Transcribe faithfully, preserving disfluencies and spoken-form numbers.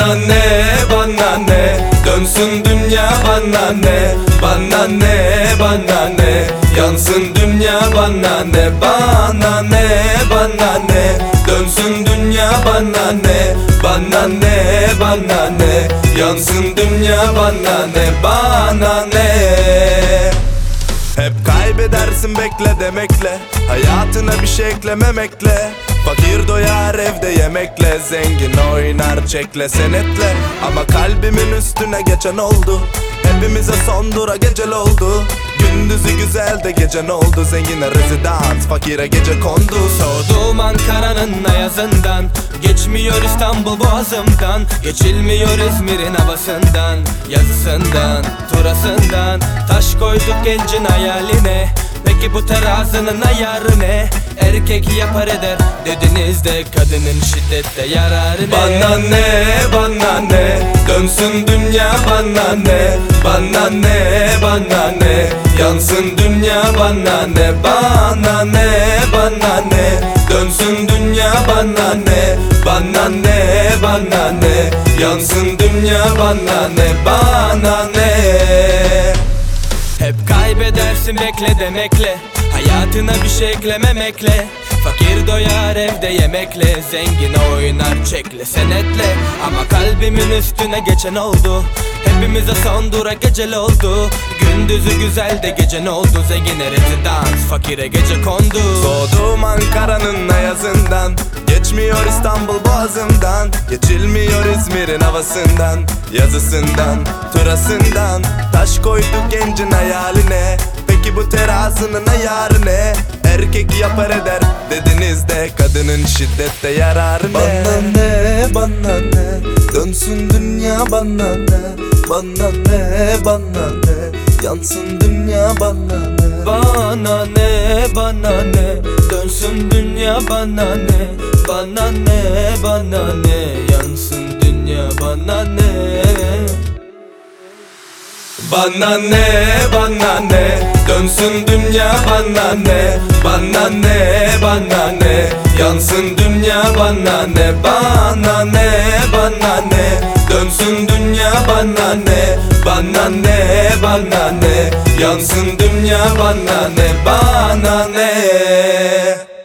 Bana ne, bana ne, dönsün dünya bana ne. Bana ne, bana ne, yansın dünya bana ne. Bana ne, bana ne, dönsün dünya bana ne. Bana ne, bana ne, yansın dünya bana ne. Bana ne. Hep kaybedersin bekle demekle, hayatına bir şey eklememekle. Fakir doyar evde yemekle, zengin oynar çekle senetle. Ama kalbimin üstüne geçen oldu, hepimize son dura gecel oldu. Gündüzü güzel de gece ne oldu, zengine rezidans, fakire gece kondu. Soğudum Ankara'nın ayazından, geçmiyor İstanbul boğazımdan, geçilmiyor İzmir'in havasından, yazısından, turasından. Taş koyduk gencin hayaline, peki bu terazinin ayarı ne? Erkek yapar eder dediniz de kadının şiddette yararı ne? Bana ne, bana ne, dönsün dünya bana ne. Bana ne, bana ne, yansın dünya bana ne. Bana ne, bana ne, dönsün dünya bana ne. Bana ne, bana ne, yansın dünya bana ne. Bana ne. Hep kaybedersin bekle demekle, hayatına bir şey eklememekle. Fakir doyar evde yemekle, zengin oynar çekle senetle. Ama kalbimin üstüne geçen oldu, hepimize son dura gecel oldu. Gündüzü güzel de gece ne oldu, zengine rezidans, fakire gece kondu. Soğudum Ankara'nın ayazından, geçmiyor İstanbul boğazımdan, geçilmiyor İzmir'in havasından, yazısından, turasından. Taş koyduk gencin hayaline, peki bu terazinin ayarı ne? Erkek yapar eder dediniz de kadının şiddette yararı ne? Bana ne, bana ne, dönsün dünya bana ne. Bana ne, bana ne, yansın dünya bana ne. Bana ne, bana ne, dönsün dünya bana ne. Bana ne, bana ne, yansın dünya bana ne. Bana ne, bana ne, dönsün dünya bana ne. Bana ne, bana ne, yansın dünya bana ne. Bana ne, bana ne, dönsün dünya bana ne. Bana ne, bana ne, yansın dünya bana ne. Bana ne.